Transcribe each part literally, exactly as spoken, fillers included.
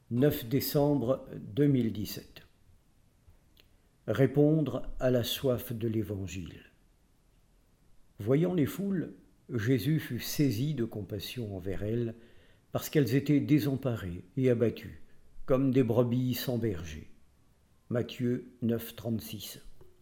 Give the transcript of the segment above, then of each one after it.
neuf décembre deux mille dix-sept. Répondre à la soif de l'Évangile. Voyant les foules, Jésus fut saisi de compassion envers elles, parce qu'elles étaient désemparées et abattues, comme des brebis sans berger. Matthieu neuf, trente-six.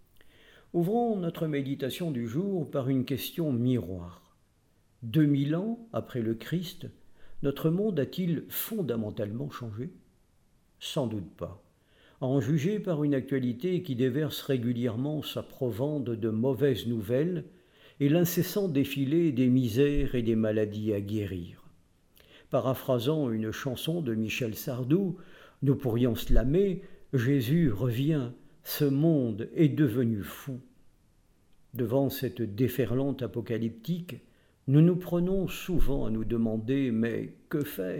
Ouvrons notre méditation du jour par une question miroir. Deux mille ans après le Christ, notre monde a-t-il fondamentalement changé ? Sans doute pas. À en juger par une actualité qui déverse régulièrement sa provende de mauvaises nouvelles et l'incessant défilé des misères et des maladies à guérir. Paraphrasant une chanson de Michel Sardou, nous pourrions slammer « Jésus revient, ce monde est devenu fou ». Devant cette déferlante apocalyptique, nous nous prenons souvent à nous demander « mais que faire ?»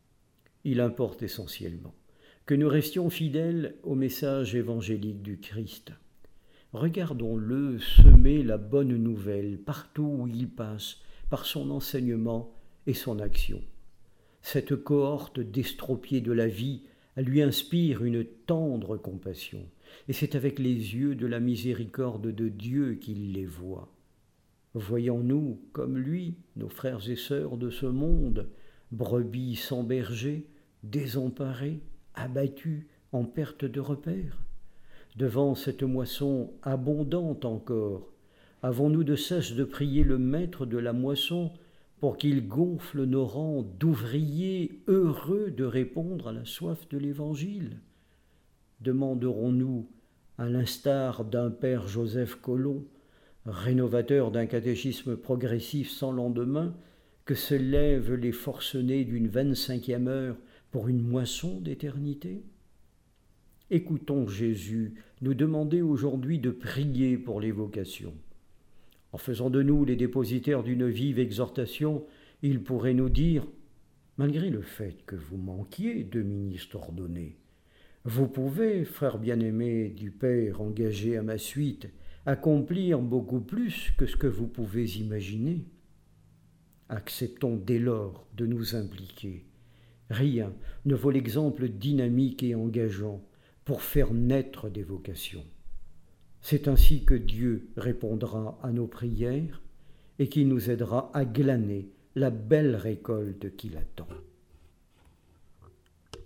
Il importe essentiellement que nous restions fidèles au message évangélique du Christ. Regardons-le semer la bonne nouvelle partout où il passe, par son enseignement et son action. Cette cohorte d'estropiés de la vie lui inspire une tendre compassion, et c'est avec les yeux de la miséricorde de Dieu qu'il les voit. Voyons-nous, comme lui, nos frères et sœurs de ce monde, brebis sans berger, désemparés, abattus, en perte de repère ? Devant cette moisson abondante encore, avons-nous de cesse de prier le maître de la moisson pour qu'il gonfle nos rangs d'ouvriers heureux de répondre à la soif de l'Évangile ? Demanderons-nous, à l'instar d'un père Joseph Colomb, rénovateur d'un catéchisme progressif sans lendemain, que se lèvent les forcenés d'une vingt-cinquième heure pour une moisson d'éternité ? Écoutons Jésus nous demander aujourd'hui de prier pour les vocations. En faisant de nous les dépositaires d'une vive exhortation, il pourrait nous dire « Malgré le fait que vous manquiez de ministres ordonnés, vous pouvez, frères bien-aimés du Père engagés à ma suite, accomplir beaucoup plus que ce que vous pouvez imaginer. Acceptons dès lors de nous impliquer. Rien ne vaut l'exemple dynamique et engageant pour faire naître des vocations. C'est ainsi que Dieu répondra à nos prières et qui nous aidera à glaner la belle récolte qui l'attend.